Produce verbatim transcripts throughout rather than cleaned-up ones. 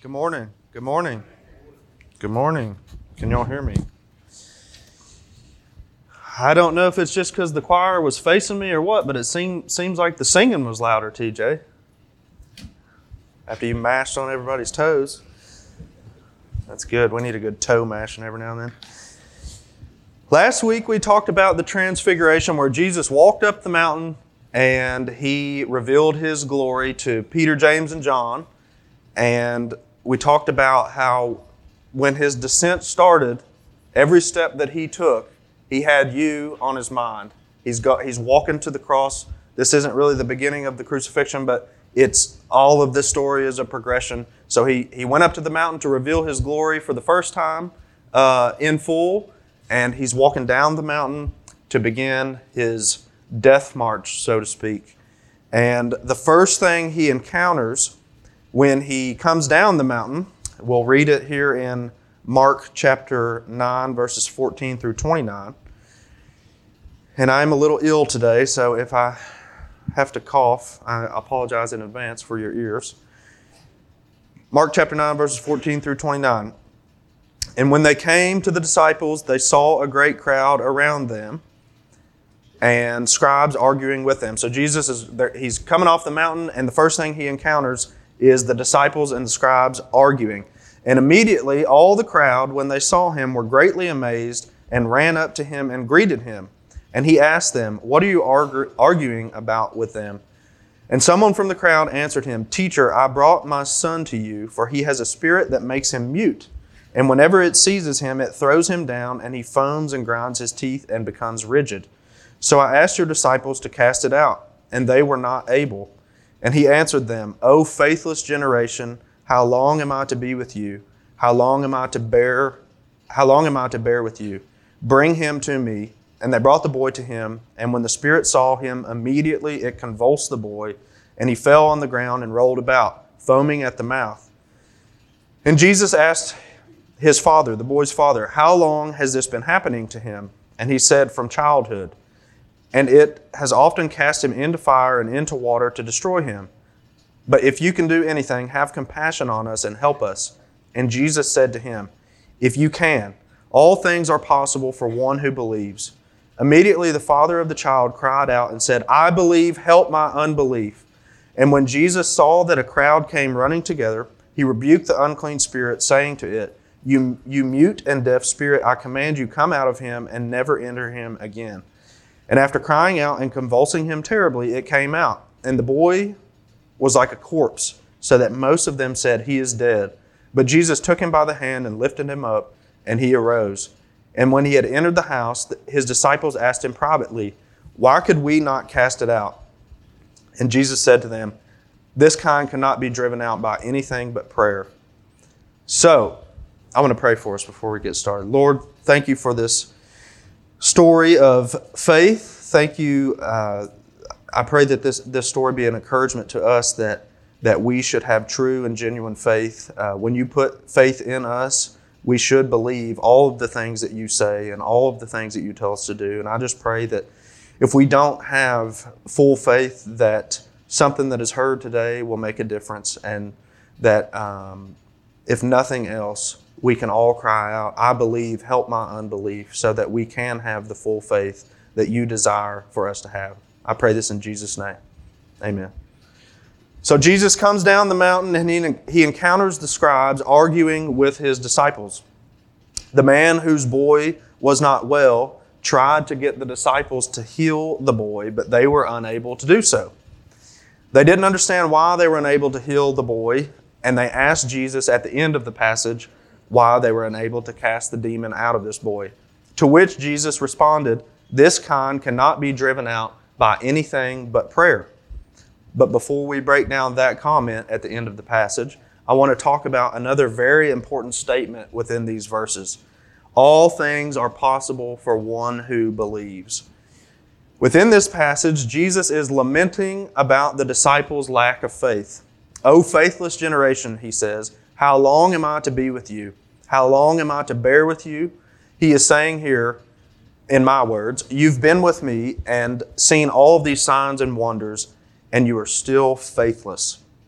Good morning. Good morning. Good morning. Can y'all hear me? I don't know if it's just because the choir was facing me or what, but it seem, seems like the singing was louder, T J. After you mashed on everybody's toes. That's good. We need a good toe mashing every now and then. Last week we talked about the transfiguration where Jesus walked up the mountain and he revealed his glory to Peter, James, and John. And we talked about how when his descent started, every step that he took, he had you on his mind. He's got, he's walking to the cross. This isn't really the beginning of the crucifixion, but it's all of this story is a progression. So he, he went up to the mountain to reveal his glory for the first time uh, in full, and he's walking down the mountain to begin his death march, so to speak. And the first thing he encounters when he comes down the mountain, we'll read it here in Mark chapter nine, verses fourteen through twenty-nine. And I'm a little ill today, so if I have to cough, I apologize in advance for your ears. Mark chapter nine, verses fourteen through twenty-nine. And when they came to the disciples, they saw a great crowd around them and scribes arguing with them. So Jesus is there, he's coming off the mountain, and the first thing he encounters is the disciples and the scribes arguing. And immediately all the crowd, when they saw him, were greatly amazed and ran up to him and greeted him. And he asked them, "What are you argu- arguing about with them?" And someone from the crowd answered him, "Teacher, I brought my son to you, for he has a spirit that makes him mute. And whenever it seizes him, it throws him down, and he foams and grinds his teeth and becomes rigid. So I asked your disciples to cast it out, and they were not able." And he answered them, "O faithless generation, how long am I to be with you? How long am I to bear, how long am I to bear with you? Bring him to me." And they brought the boy to him, and when the spirit saw him, immediately it convulsed the boy, and he fell on the ground and rolled about, foaming at the mouth. And Jesus asked his father, the boy's father, "How long has this been happening to him?" And he said, "From childhood. And it has often cast him into fire and into water to destroy him. But if you can do anything, have compassion on us and help us." And Jesus said to him, "If you can, all things are possible for one who believes." Immediately the father of the child cried out and said, "I believe, help my unbelief." And when Jesus saw that a crowd came running together, he rebuked the unclean spirit, saying to it, You, you mute and deaf spirit, I command you, come out of him and never enter him again." And after crying out and convulsing him terribly, it came out. And the boy was like a corpse, so that most of them said, "He is dead." But Jesus took him by the hand and lifted him up, and he arose. And when he had entered the house, his disciples asked him privately, "Why could we not cast it out?" And Jesus said to them, "This kind cannot be driven out by anything but prayer." So, I want to pray for us before we get started. Lord, thank you for this story of faith. Thank you. Uh, I pray that this, this story be an encouragement to us that, that we should have true and genuine faith. Uh, when you put faith in us, we should believe all of the things that you say and all of the things that you tell us to do. And I just pray that if we don't have full faith, that something that is heard today will make a difference, and that um, if nothing else, we can all cry out, "I believe, help my unbelief," so that we can have the full faith that you desire for us to have. I pray this in Jesus' name. Amen. So Jesus comes down the mountain and he, he encounters the scribes arguing with his disciples. The man whose boy was not well tried to get the disciples to heal the boy, but they were unable to do so. They didn't understand why they were unable to heal the boy, and they asked Jesus at the end of the passage why they were unable to cast the demon out of this boy. To which Jesus responded, "This kind cannot be driven out by anything but prayer." But before we break down that comment at the end of the passage, I want to talk about another very important statement within these verses. All things are possible for one who believes. Within this passage, Jesus is lamenting about the disciples' lack of faith. "O faithless generation," he says, "how long am I to be with you? How long am I to bear with you?" He is saying here, in my words, you've been with me and seen all of these signs and wonders, and you are still faithless.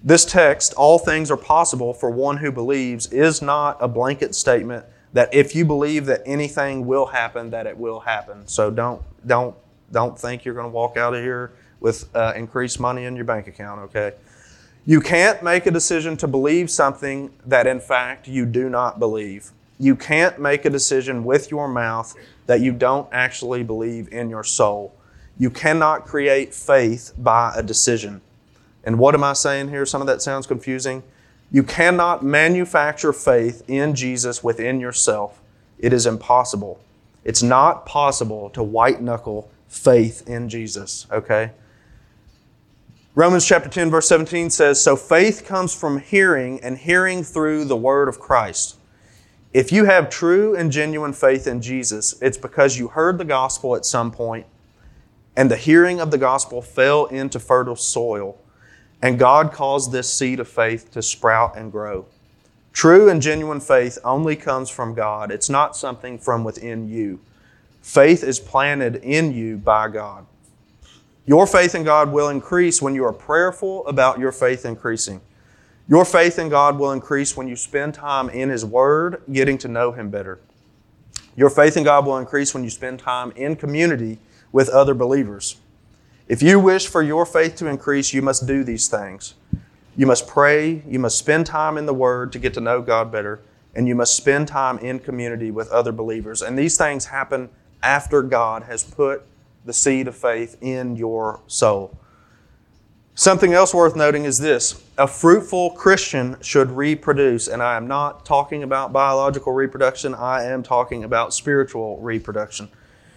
This text, all things are possible for one who believes, is not a blanket statement that if you believe that anything will happen, that it will happen. So don't don't don't think you're going to walk out of here with uh, increased money in your bank account, okay? You can't make a decision to believe something that in fact you do not believe. You can't make a decision with your mouth that you don't actually believe in your soul. You cannot create faith by a decision. And what am I saying here? Some of that sounds confusing. You cannot manufacture faith in Jesus within yourself. It is impossible. It's not possible to white-knuckle faith in Jesus, okay? Romans chapter ten, verse seventeen says, "So faith comes from hearing, and hearing through the word of Christ." If you have true and genuine faith in Jesus, it's because you heard the gospel at some point, and the hearing of the gospel fell into fertile soil, and God caused this seed of faith to sprout and grow. True and genuine faith only comes from God. It's not something from within you. Faith is planted in you by God. Your faith in God will increase when you are prayerful about your faith increasing. Your faith in God will increase when you spend time in His Word, getting to know Him better. Your faith in God will increase when you spend time in community with other believers. If you wish for your faith to increase, you must do these things. You must pray, you must spend time in the Word to get to know God better, and you must spend time in community with other believers. And these things happen after God has put the seed of faith in your soul. Something else worth noting is this. A fruitful Christian should reproduce. And I am not talking about biological reproduction. I am talking about spiritual reproduction.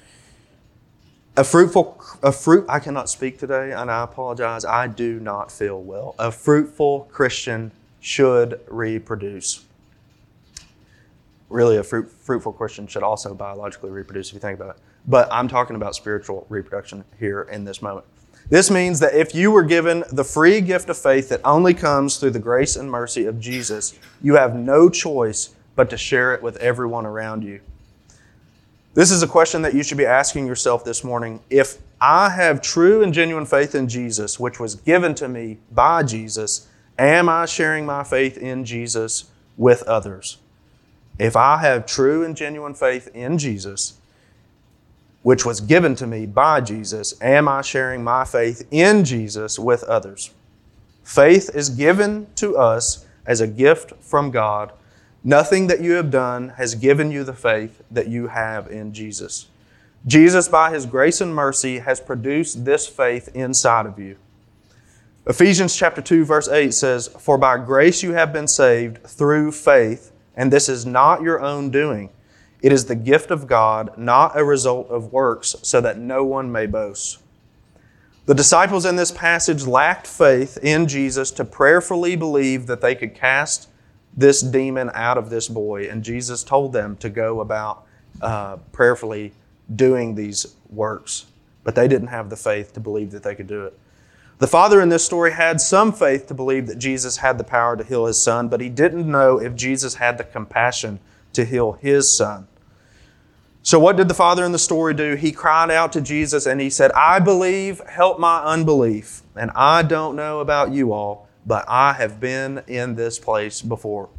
A fruitful, a fruit, I cannot speak today, and I apologize. I do not feel well. A fruitful Christian should reproduce. Really, a fruit, fruitful Christian should also biologically reproduce, if you think about it. But I'm talking about spiritual reproduction here in this moment. This means that if you were given the free gift of faith that only comes through the grace and mercy of Jesus, you have no choice but to share it with everyone around you. This is a question that you should be asking yourself this morning. If I have true and genuine faith in Jesus, which was given to me by Jesus, am I sharing my faith in Jesus with others? If I have true and genuine faith in Jesus, which was given to me by Jesus, am I sharing my faith in Jesus with others? Faith is given to us as a gift from God. Nothing that you have done has given you the faith that you have in Jesus. Jesus, by His grace and mercy, has produced this faith inside of you. Ephesians chapter two, verse eight says, "For by grace you have been saved through faith, and this is not your own doing. It is the gift of God, not a result of works, so that no one may boast." The disciples in this passage lacked faith in Jesus to prayerfully believe that they could cast this demon out of this boy. And Jesus told them to go about uh, prayerfully doing these works. But they didn't have the faith to believe that they could do it. The father in this story had some faith to believe that Jesus had the power to heal his son, but he didn't know if Jesus had the compassion to heal his son. So what did the father in the story do? He cried out to Jesus and he said, "I believe, help my unbelief." And I don't know about you all, but I have been in this place before.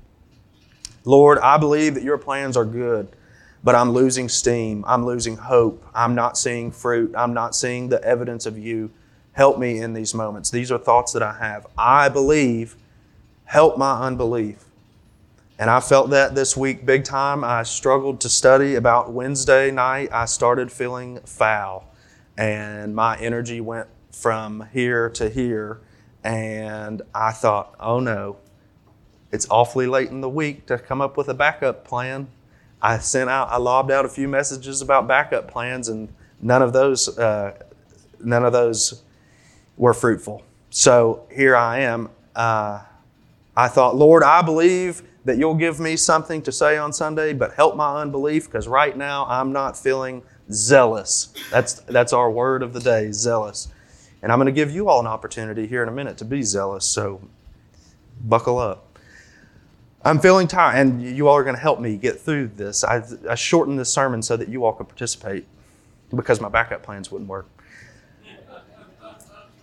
Lord, I believe that your plans are good, but I'm losing steam. I'm losing hope. I'm not seeing fruit. I'm not seeing the evidence of you. Help me in these moments. These are thoughts that I have. I believe, help my unbelief. And I felt that this week big time. I struggled to study. About Wednesday night, I started feeling foul. And my energy went from here to here. And I thought, oh no, it's awfully late in the week to come up with a backup plan. I sent out, I lobbed out a few messages about backup plans, and none of those, uh, none of those were fruitful. So here I am. Uh, I thought, Lord, I believe that you'll give me something to say on Sunday, but help my unbelief, because right now I'm not feeling zealous. That's that's our word of the day, zealous. And I'm going to give you all an opportunity here in a minute to be zealous, so buckle up. I'm feeling tired, and you all are going to help me get through this. I, I shortened this sermon so that you all could participate because my backup plans wouldn't work.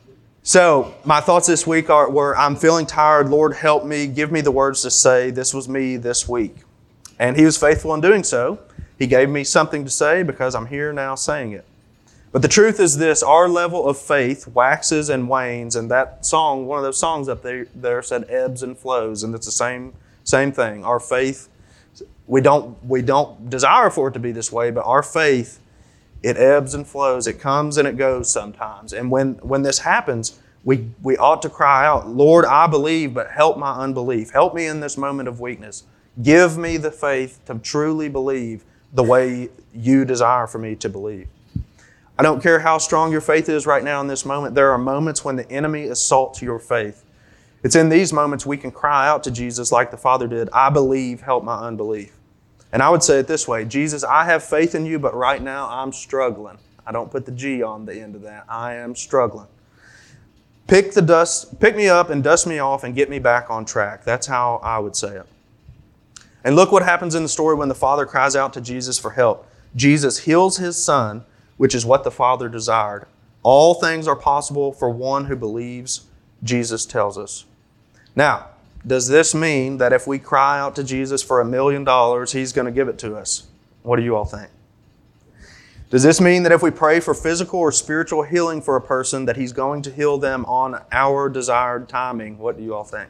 So my thoughts this week are, were, I'm feeling tired. Lord, help me. Give me the words to say. This was me this week. And He was faithful in doing so. He gave me something to say because I'm here now saying it. But the truth is this, our level of faith waxes and wanes. And that song, one of those songs up there, there said ebbs and flows. And it's the same, same thing. Our faith, we don't, we don't desire for it to be this way, but our faith, it ebbs and flows. It comes and it goes sometimes. And when, when this happens, we, we ought to cry out, Lord, I believe, but help my unbelief. Help me in this moment of weakness. Give me the faith to truly believe the way you desire for me to believe. I don't care how strong your faith is right now in this moment. There are moments when the enemy assaults your faith. It's in these moments we can cry out to Jesus like the Father did, I believe, help my unbelief. And I would say it this way, Jesus, I have faith in you, but right now I'm struggling. I don't put the G on the end of that. I am struggling. Pick the dust, pick me up and dust me off and get me back on track. That's how I would say it. And look what happens in the story when the Father cries out to Jesus for help. Jesus heals his son, which is what the Father desired. All things are possible for one who believes, Jesus tells us. Now, does this mean that if we cry out to Jesus for a million dollars, He's going to give it to us? What do you all think? Does this mean that if we pray for physical or spiritual healing for a person, that He's going to heal them on our desired timing? What do you all think?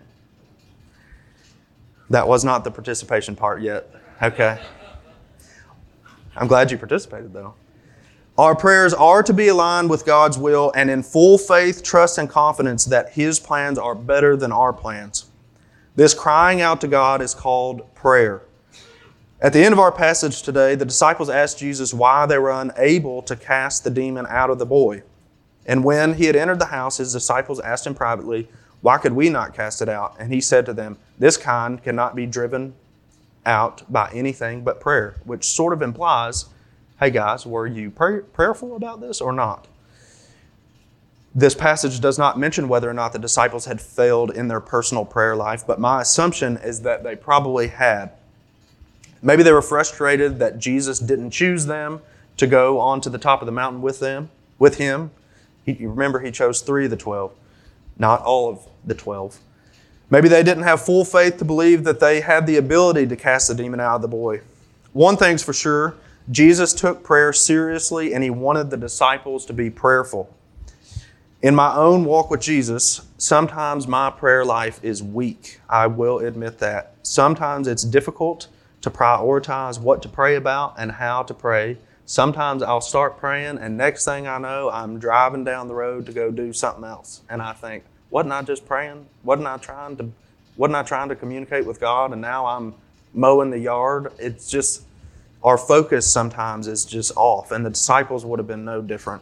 That was not the participation part yet. Okay. I'm glad you participated, though. Our prayers are to be aligned with God's will and in full faith, trust, and confidence that His plans are better than our plans. This crying out to God is called prayer. At the end of our passage today, the disciples asked Jesus why they were unable to cast the demon out of the boy. And when He had entered the house, His disciples asked Him privately, why could we not cast it out? And He said to them, this kind cannot be driven out by anything but prayer, which sort of implies, hey guys, were you pray- prayerful about this or not? This passage does not mention whether or not the disciples had failed in their personal prayer life, but my assumption is that they probably had. Maybe they were frustrated that Jesus didn't choose them to go on to the top of the mountain with them, with Him. He, you remember He chose three of the twelve, not all of the twelve. Maybe they didn't have full faith to believe that they had the ability to cast the demon out of the boy. One thing's for sure, Jesus took prayer seriously and He wanted the disciples to be prayerful. In my own walk with Jesus, sometimes my prayer life is weak. I will admit that. Sometimes it's difficult to prioritize what to pray about and how to pray. Sometimes I'll start praying and next thing I know, I'm driving down the road to go do something else. And I think, wasn't I just praying? Wasn't I trying to, wasn't I trying to communicate with God? And now I'm mowing the yard. It's just, our focus sometimes is just off, and the disciples would have been no different.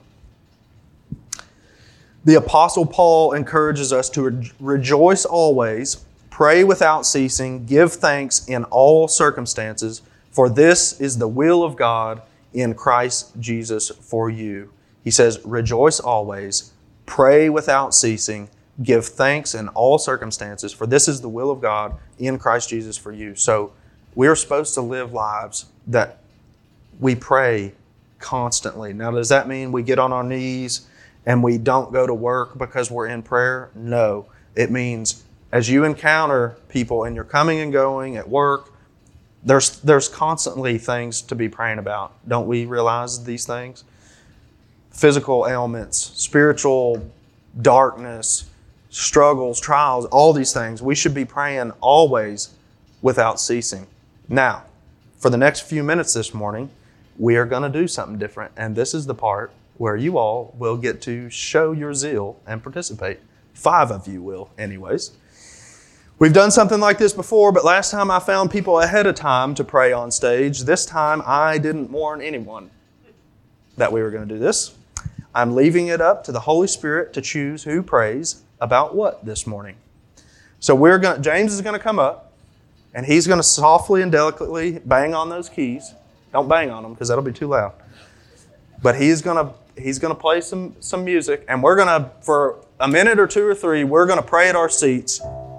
The Apostle Paul encourages us to re- rejoice always, pray without ceasing, give thanks in all circumstances, for this is the will of God in Christ Jesus for you. He says, rejoice always, pray without ceasing, give thanks in all circumstances, for this is the will of God in Christ Jesus for you. So we're supposed to live lives that we pray constantly. Now, does that mean we get on our knees and we don't go to work because we're in prayer? No. It means as you encounter people and you're coming and going at work, there's there's constantly things to be praying about. Don't we realize these things? Physical ailments, spiritual darkness, struggles, trials, all these things. We should be praying always without ceasing. Now, for the next few minutes this morning, we are going to do something different. And this is the part where you all will get to show your zeal and participate. Five of you will, anyways. We've done something like this before, but last time I found people ahead of time to pray on stage. This time I didn't warn anyone that we were going to do this. I'm leaving it up to the Holy Spirit to choose who prays about what this morning. So we're going. James is going to come up, and he's going to softly and delicately bang on those keys. Don't bang on them because that'll be too loud. But he's going to he's going to play some some music, and we're going to, for a minute or two or three, we're going to pray at our seats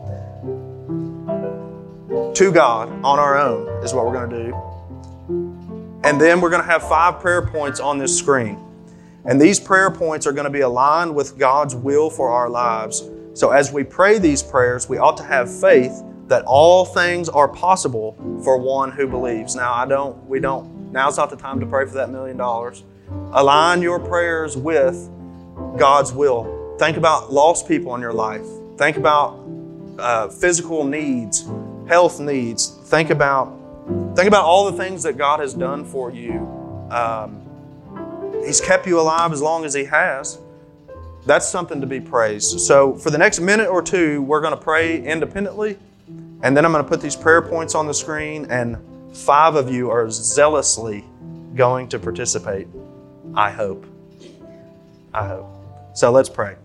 to God on our own is what we're going to do. And then we're going to have five prayer points on this screen. And these prayer points are going to be aligned with God's will for our lives. So as we pray these prayers, we ought to have faith that all things are possible for one who believes. Now, I don't, we don't, now's not the time to pray for that million dollars. Align your prayers with God's will. Think about lost people in your life. Think about uh, physical needs, health needs. Think about, think about all the things that God has done for you. Um, He's kept you alive as long as He has. That's something to be praised. So for the next minute or two, we're going to pray independently. And then I'm going to put these prayer points on the screen, and five of you are zealously going to participate. I hope. I hope. So let's pray.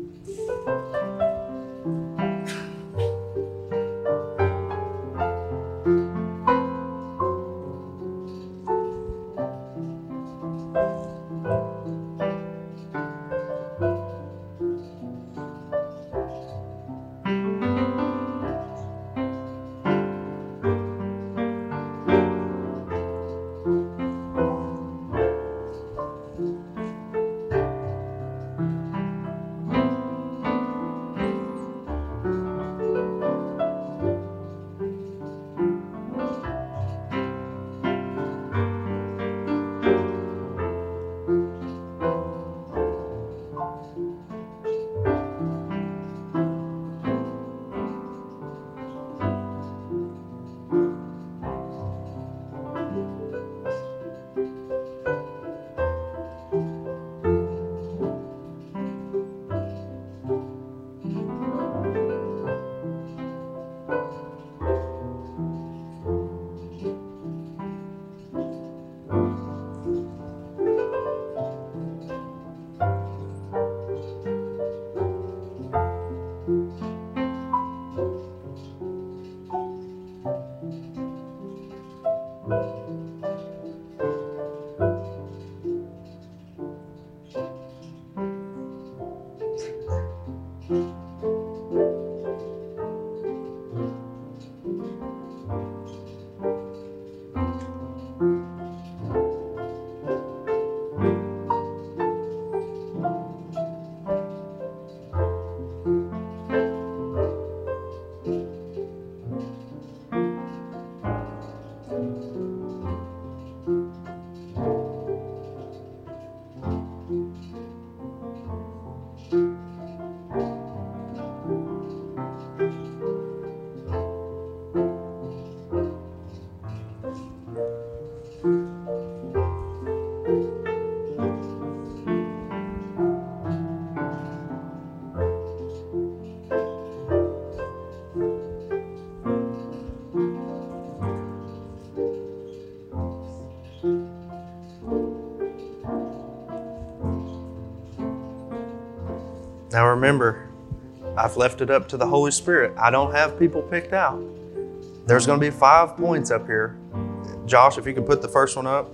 Now remember, I've left it up to the Holy Spirit. I don't have people picked out. There's going to be five points up here. Josh, if you could put the first one up.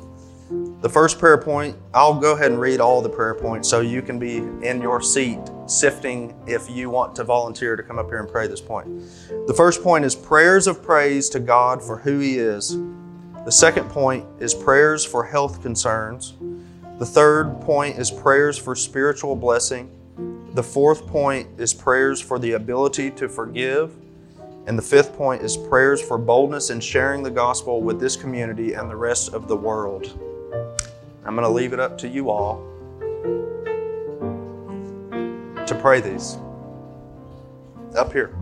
The first prayer point, I'll go ahead and read all the prayer points so you can be in your seat sifting if you want to volunteer to come up here and pray this point. The first point is prayers of praise to God for who He is. The second point is prayers for health concerns. The third point is prayers for spiritual blessing. The fourth point is prayers for the ability to forgive. And the fifth point is prayers for boldness in sharing the gospel with this community and the rest of the world. I'm going to leave it up to you all to pray these. Up here.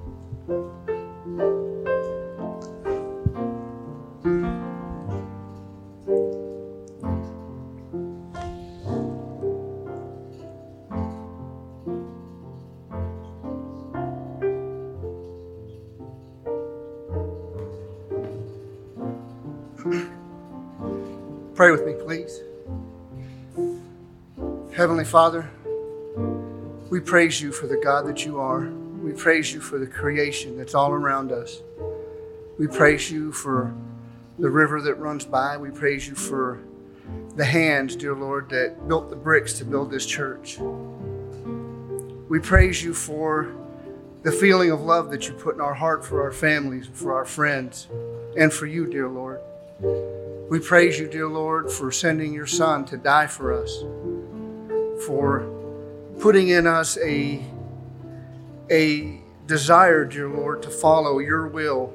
Pray with me, please. Heavenly Father, we praise you for the God that you are. We praise you for the creation that's all around us. We praise you for the river that runs by. We praise you for the hands, dear Lord, that built the bricks to build this church. We praise you for the feeling of love that you put in our heart for our families, for our friends, and for you, dear Lord. We praise you, dear Lord, for sending your Son to die for us, for putting in us a, a desire, dear Lord, to follow your will,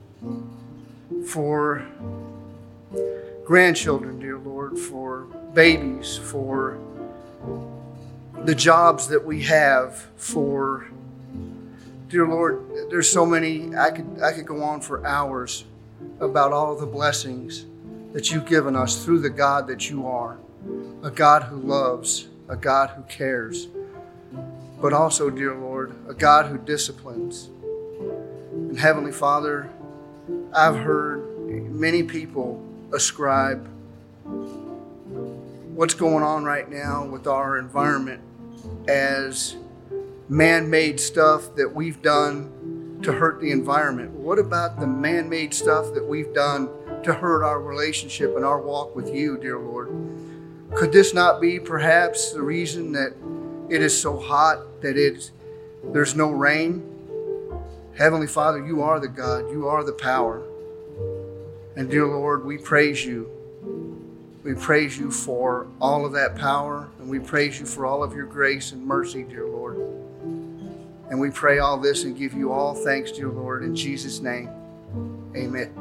for grandchildren, dear Lord, for babies, for the jobs that we have, for, dear Lord, there's so many, I could, I could go on for hours about all of the blessings that you've given us through the God that you are, a God who loves, a God who cares, but also, dear Lord, a God who disciplines. And Heavenly Father, I've heard many people ascribe what's going on right now with our environment as man-made stuff that we've done to hurt the environment. What about the man-made stuff that we've done to hurt our relationship and our walk with you, dear Lord? Could this not be perhaps the reason that it is so hot, that it's, there's no rain? Heavenly Father, you are the God, you are the power. And dear Lord, we praise you. We praise you for all of that power, and we praise you for all of your grace and mercy, dear Lord. And we pray all this and give you all thanks, dear Lord, in Jesus' name. Amen.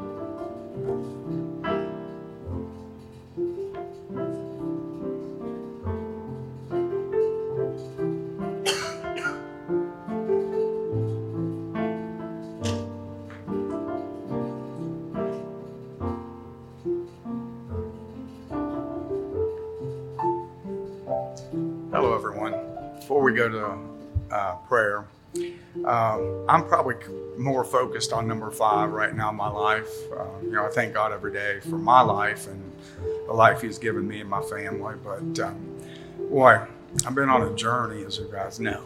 Hello, everyone. Before we go to uh, prayer, um, I'm probably more focused on number five right now in my life. Uh, you know, I thank God every day for my life and the life He's given me and my family. But um, boy, I've been on a journey, as you guys know.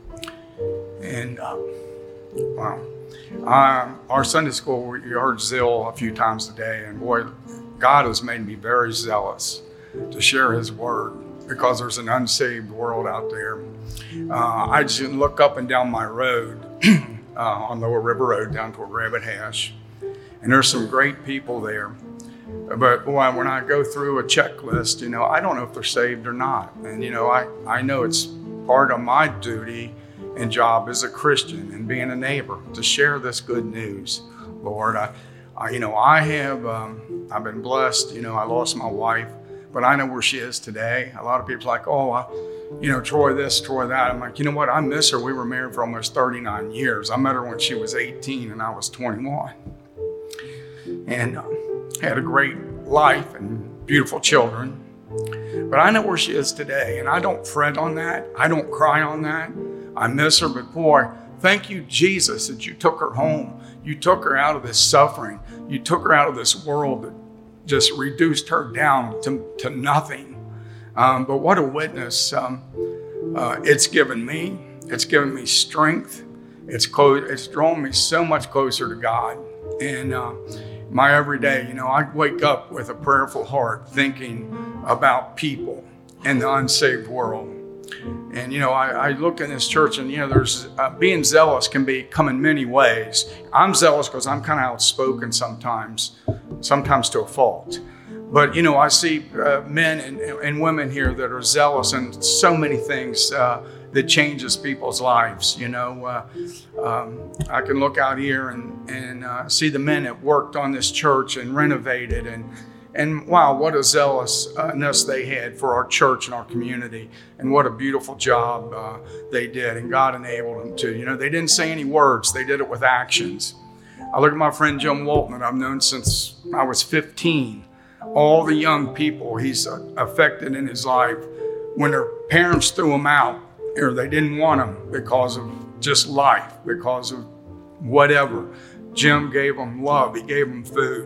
And uh, wow, um, our Sunday school, you heard zeal a few times today, and boy, God has made me very zealous to share His word, because there's an unsaved world out there. Uh, I just look up and down my road, uh, on Lower River Road down toward Rabbit Hash, and there's some great people there. But boy, when I go through a checklist, you know, I don't know if they're saved or not. And, you know, I, I know it's part of my duty and job as a Christian and being a neighbor to share this good news, Lord. I, I you know, I have, um, I've been blessed. You know, I lost my wife, but I know where she is today. A lot of people are like, oh, I, you know, Troy this, Troy that. I'm like, you know what? I miss her. We were married for almost thirty-nine years. I met her when she was eighteen and I was twenty-one. And uh, had a great life and beautiful children. But I know where she is today, and I don't fret on that. I don't cry on that. I miss her, but boy, thank you, Jesus, that you took her home. You took her out of this suffering. You took her out of this world that just reduced her down to, to nothing. Um, but what a witness um, uh, it's given me. It's given me strength. It's clo- it's drawn me so much closer to God. And uh, my everyday, you know, I wake up with a prayerful heart thinking about people in the unsaved world. And, you know, I, I look in this church and, you know, there's uh, being zealous can be come in many ways. I'm zealous because I'm kind of outspoken sometimes, sometimes to a fault. But, you know, I see uh, men and, and women here that are zealous in so many things uh, that changes people's lives. You know, uh, um, I can look out here and, and uh, see the men that worked on this church and renovated and And wow, what a zealousness they had for our church and our community. And what a beautiful job uh, they did. And God enabled them to. You know, they didn't say any words. They did it with actions. I look at my friend Jim Walton that I've known since I was fifteen. All the young people he's uh, affected in his life, when their parents threw them out or they didn't want them because of just life, because of whatever, Jim gave them love. He gave them food.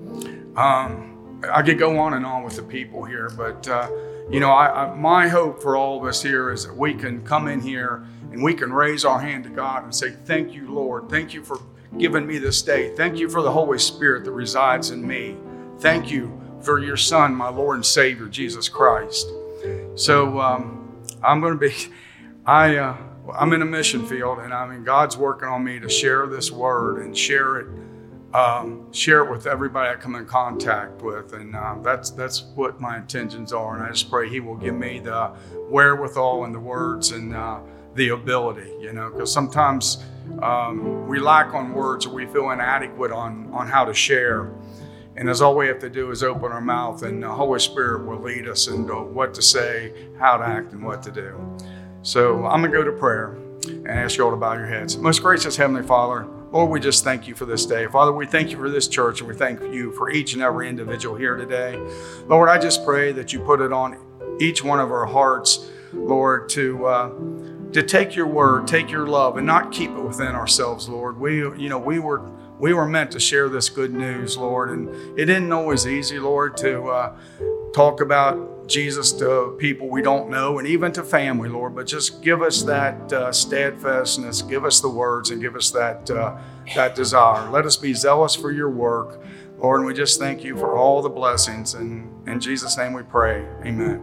Um, I could go on and on with the people here, but uh, you know, I, I, my hope for all of us here is that we can come in here and we can raise our hand to God and say, thank you, Lord. Thank you for giving me this day. Thank you for the Holy Spirit that resides in me. Thank you for your Son, my Lord and Savior, Jesus Christ. So um, I'm going to be, I, uh, I'm in a mission field, and I mean, God's working on me to share this word and share it um, share it with everybody I come in contact with. And uh, that's that's what my intentions are. And I just pray He will give me the wherewithal and the words and uh, the ability, you know, because sometimes um, we lack on words, or we feel inadequate on, on how to share. And that's all we have to do is open our mouth, and the Holy Spirit will lead us into what to say, how to act, and what to do. So I'm going to go to prayer and ask you all to bow your heads. Most gracious Heavenly Father, Lord, we just thank you for this day. Father, we thank you for this church, and we thank you for each and every individual here today. Lord, I just pray that you put it on each one of our hearts, Lord, to uh, to take your word, take your love, and not keep it within ourselves, Lord. We, you know, we were we were meant to share this good news, Lord, and it isn't always easy, Lord, to uh, talk about Jesus to people we don't know, and even to family, Lord. But just give us that uh, steadfastness, give us the words, and give us that uh, that desire. Let us be zealous for your work, Lord, and we just thank you for all the blessings. And in Jesus' name we pray, amen.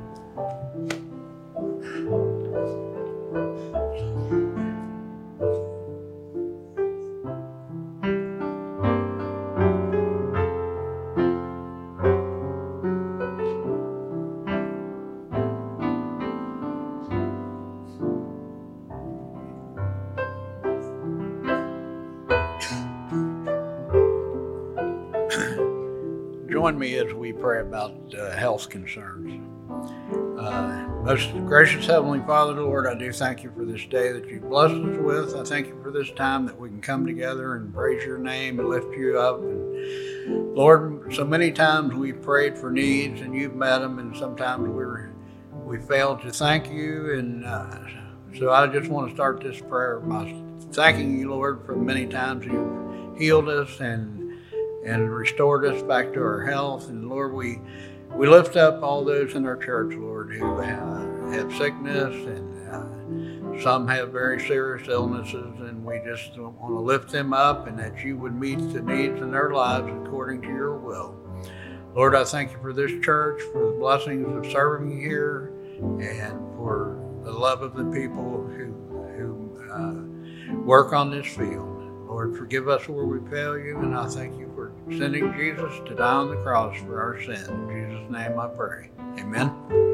Join me as we pray about uh, health concerns. Uh, most gracious Heavenly Father, Lord, I do thank you for this day that you've blessed us with. I thank you for this time that we can come together and praise your name and lift you up. And Lord, so many times we've prayed for needs and you've met them, and sometimes we're we failed to thank you. And uh, so I just want to start this prayer by thanking you, Lord, for the many times you've healed us and and restored us back to our health. And Lord, we we lift up all those in our church, Lord, who uh, have sickness, and uh, some have very serious illnesses, and we just want to lift them up, and that you would meet the needs in their lives according to your will. Lord, I thank you for this church, for the blessings of serving you here, and for the love of the people who, who uh, work on this field. Lord, forgive us where we fail you, and I thank you for sending Jesus to die on the cross for our sin. In Jesus' name I pray. Amen.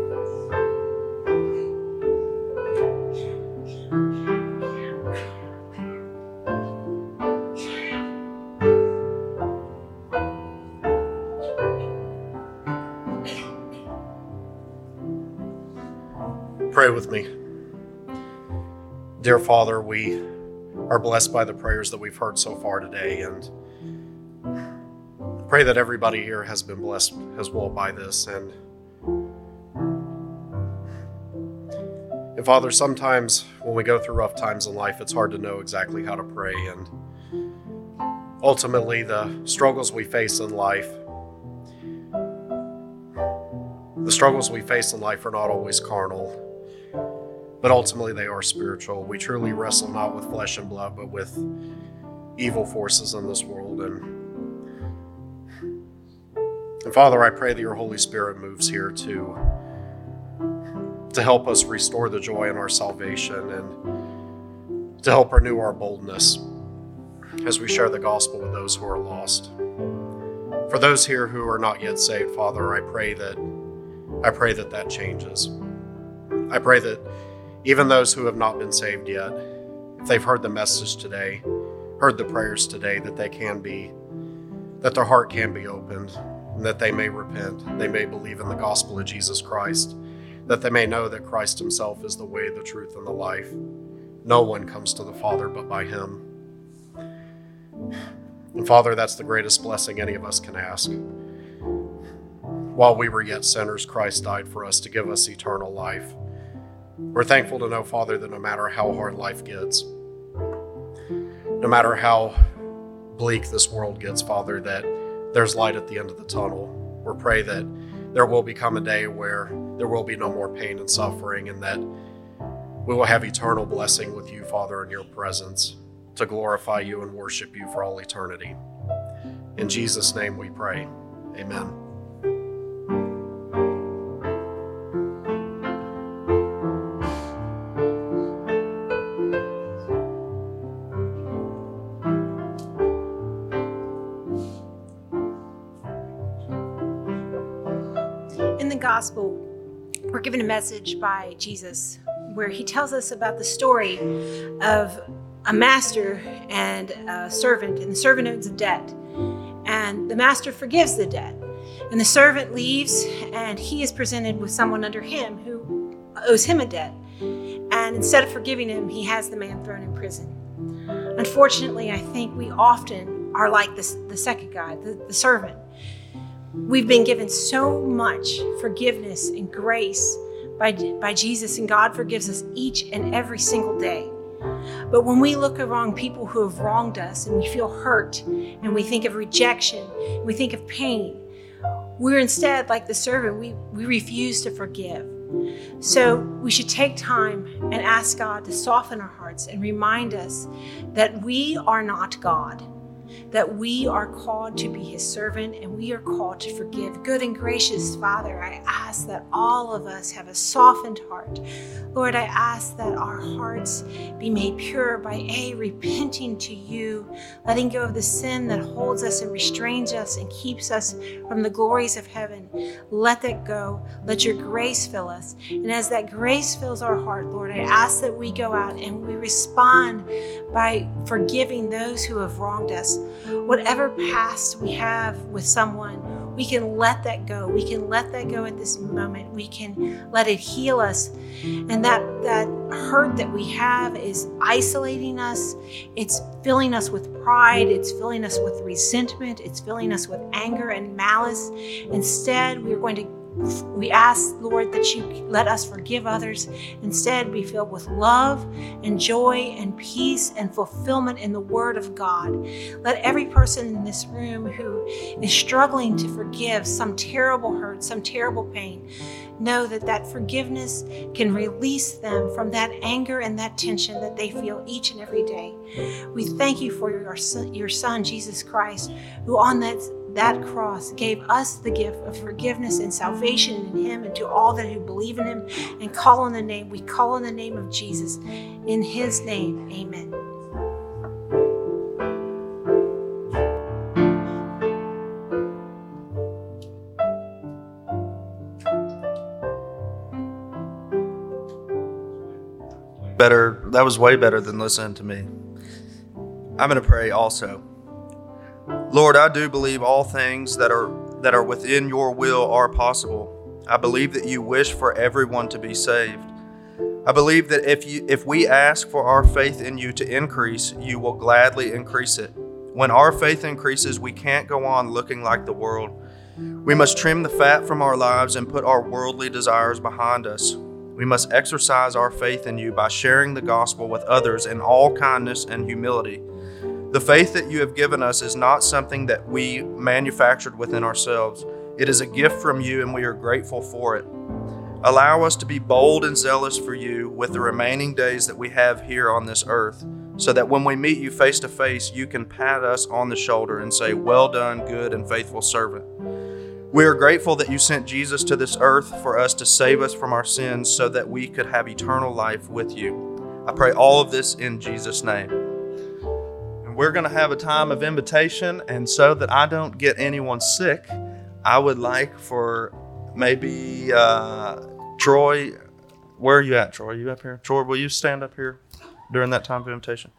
Pray with me. Dear Father, we are blessed by the prayers that we've heard so far today, and pray that everybody here has been blessed as well by this. And, and Father, sometimes when we go through rough times in life, it's hard to know exactly how to pray, and ultimately the struggles we face in life the struggles we face in life are not always carnal, but ultimately they are spiritual. We truly wrestle not with flesh and blood, but with evil forces in this world. And, and Father, I pray that your Holy Spirit moves here to, to help us restore the joy in our salvation, and to help renew our boldness as we share the gospel with those who are lost. For those here who are not yet saved, Father, I pray that I pray that that changes. I pray that even those who have not been saved yet, if they've heard the message today, heard the prayers today, that they can be, that their heart can be opened, and that they may repent, they may believe in the gospel of Jesus Christ, that they may know that Christ himself is the way, the truth, and the life. No one comes to the Father but by him. And Father, that's the greatest blessing any of us can ask. While we were yet sinners, Christ died for us to give us eternal life. We're thankful to know, Father, that no matter how hard life gets, no matter how bleak this world gets, Father, that there's light at the end of the tunnel. We pray that there will become a day where there will be no more pain and suffering, and that we will have eternal blessing with you, Father, in your presence, to glorify you and worship you for all eternity. In Jesus' name we pray. Amen. the gospel, we're given a message by Jesus where he tells us about the story of a master and a servant, and the servant owes a debt. And the master forgives the debt. And the servant leaves, and he is presented with someone under him who owes him a debt. And instead of forgiving him, he has the man thrown in prison. Unfortunately, I think we often are like this, the second guy, the, the servant. We've been given so much forgiveness and grace by, by Jesus, and God forgives us each and every single day. But when we look around people who have wronged us and we feel hurt and we think of rejection, we think of pain, we're instead like the servant, we, we refuse to forgive. So we should take time and ask God to soften our hearts and remind us that we are not God, that we are called to be his servant, and we are called to forgive. Good and gracious Father, I ask that all of us have a softened heart. Lord, I ask that our hearts be made pure by A, repenting to you, letting go of the sin that holds us and restrains us and keeps us from the glories of heaven. Let that go. Let your grace fill us. And as that grace fills our heart, Lord, I ask that we go out and we respond by forgiving those who have wronged us. Whatever past we have with someone, we can let that go. We can let that go at this moment. We can let it heal us. And that, that hurt that we have is isolating us. It's filling us with pride. It's filling us with resentment. It's filling us with anger and malice. Instead, we're going to We ask, Lord, that you let us forgive others. Instead, be filled with love and joy and peace and fulfillment in the Word of God. Let every person in this room who is struggling to forgive some terrible hurt, some terrible pain, know that that forgiveness can release them from that anger and that tension that they feel each and every day. We thank you for your son, your son Jesus Christ, who on that That cross gave us the gift of forgiveness and salvation in him, and to all that who believe in him and call on the name. We call on the name of Jesus. In his name, amen. Better, that was way better than listening to me. I'm going to pray also. Lord, I do believe all things that are that are within your will are possible. I believe that you wish for everyone to be saved. I believe that if you if we ask for our faith in you to increase, you will gladly increase it. When our faith increases, we can't go on looking like the world. We must trim the fat from our lives and put our worldly desires behind us. We must exercise our faith in you by sharing the gospel with others in all kindness and humility. The faith that you have given us is not something that we manufactured within ourselves. It is a gift from you, and we are grateful for it. Allow us to be bold and zealous for you with the remaining days that we have here on this earth, so that when we meet you face to face, you can pat us on the shoulder and say, "Well done, good and faithful servant." We are grateful that you sent Jesus to this earth for us to save us from our sins so that we could have eternal life with you. I pray all of this in Jesus' name. We're going to have a time of invitation, and so that I don't get anyone sick, I would like for maybe uh, Troy, where are you at, Troy? Are you up here? Troy, will you stand up here during that time of invitation?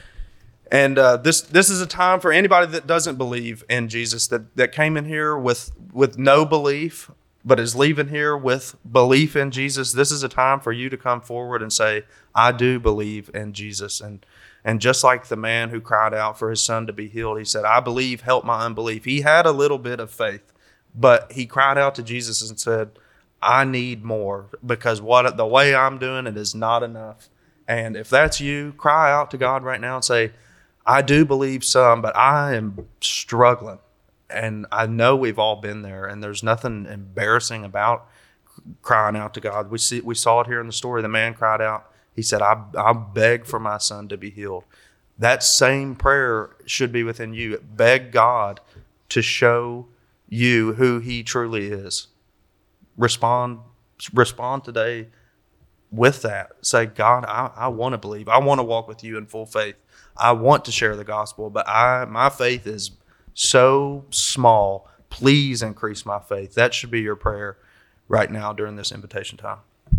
And uh, this this is a time for anybody that doesn't believe in Jesus, that, that came in here with, with no belief, but is leaving here with belief in Jesus. This is a time for you to come forward and say, I do believe in Jesus. And And just like the man who cried out for his son to be healed, he said, I believe, help my unbelief. He had a little bit of faith, but he cried out to Jesus and said, I need more, because what the way I'm doing it is not enough. And if that's you, cry out to God right now and say, I do believe some, but I am struggling. And I know we've all been there, and there's nothing embarrassing about crying out to God. We see, we saw it here in the story. The man cried out. He said, I, I beg for my son to be healed. That same prayer should be within you. Beg God to show you who he truly is. Respond, respond today with that. Say, God, I, I want to believe. I want to walk with you in full faith. I want to share the gospel, but I my faith is so small. Please increase my faith. That should be your prayer. right now during this invitation time.